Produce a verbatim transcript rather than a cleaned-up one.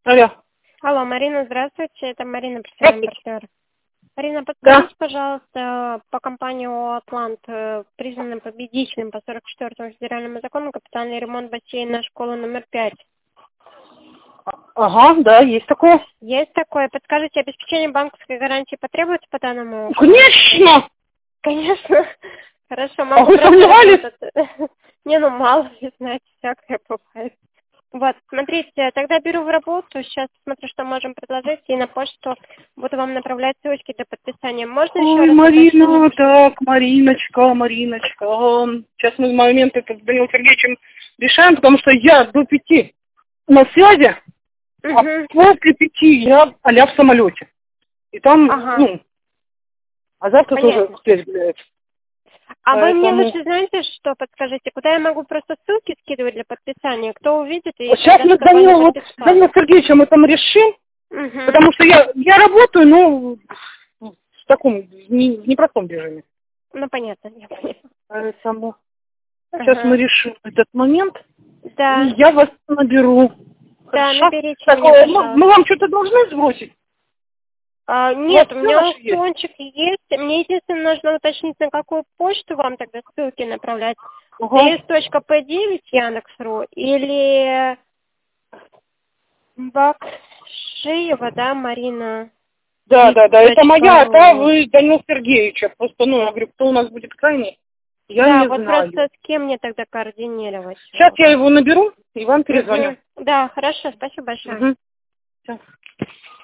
Алло. Алло, Марина, здравствуйте. Это Марина, профессиональный Здравствуйте. партнер. Марина, Да. подскажите, пожалуйста, по компании «Атлант», э, признанным победителем по сорок четвёртому федеральному закону, капитальный ремонт бассейна школы номер пять. Ага, да, есть такое. Есть такое. Подскажите, обеспечение банковской гарантии потребуется по данному? Конечно! Конечно. Хорошо, А могу вы сомневались? проработать. Не, ну мало ли, знаете, всякое бывает. Вот, смотрите, тогда беру в работу, сейчас смотрю, что можем предложить, и на почту буду вам направлять ссылочки для подписания. Можно еще Ой, раз Марина, уточнить? так, Мариночка, Мариночка. ам, Сейчас мы момент этот с Данилом Сергеевичем решаем, потому что я до пяти на связи, а Угу. после пяти я а-ля в самолете. И там, Ага, ну, а завтра тоже понятно. связь гуляет. А вы мне Поэтому... лучше знаете, что подскажите, куда я могу просто ссылки скидывать для подписания? Кто увидит, и Сейчас тогда, мы с чтобы они Данилом, вот, с подписались? Данилом Сергеевичем это мы решим, Угу. потому что я, я работаю, ну, в таком, не- в непростом режиме. Ну, понятно, я поняла. Поэтому сейчас мы Ага. решим этот момент, и Да, я вас наберу. да, Хорошо? наберите Так, меня, э, мы, мы пожалуйста. вам что-то должны сбросить? А, У вас нет, у все меня наши есть? аукциончик есть. Мне единственное нужно уточнить, на какую почту вам тогда ссылки направлять. Ага. ds точка пи девять Яндекс.ру или Бакшиева, да, Марина, Да, да, да, это моя, а та .ру. вы Данил Сергеевича. Просто, ну, я говорю, кто у нас будет крайний, я Да, не вот знаю. просто с кем мне тогда координировать? Сейчас я его наберу и вам перезвоню. Угу. Да, хорошо, спасибо большое. Угу. Всё.